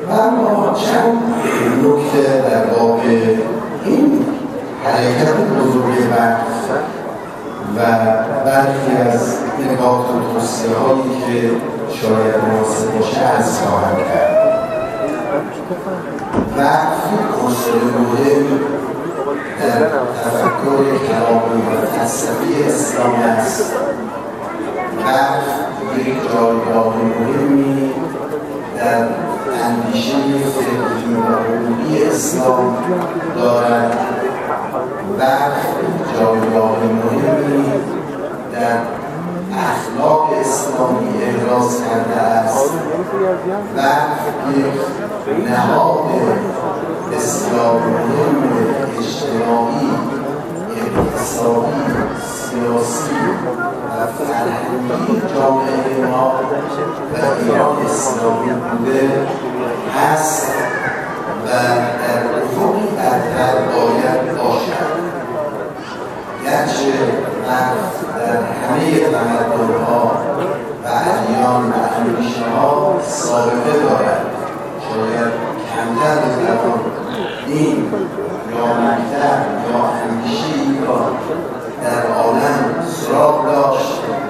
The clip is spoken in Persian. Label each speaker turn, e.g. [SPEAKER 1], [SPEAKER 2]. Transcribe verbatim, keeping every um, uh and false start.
[SPEAKER 1] و ما چند نکته در باب این حرکت بزرگ وقت و برخی از نکات و توصیه هایی که شاید مناسب باشه از خواهم کرد. وقت عنصر مهم در تفکر کلامی و فلسفی اسلام است. وقت یک جایگاه مهمی در اندیشه فکری و عمومی اسلام دارد. وقت جایگاه مهمی در اخلاق اسلامی ابراز کرده است. وقت یک نهاد بسیار مهم اجتماعی، اقتصادی، سیاسی و فرهنگی جامعه ما و ایران اسلامی بوده هست و در افقی برتر باید باشد. گرچه وقت در همه تمدن‌ها و ادیان و اندیشه‌ها سابقه دارد. شاید کمتر بتوان دین یا مکتب یا اندیشه‌ای را در عالم سراغ داشت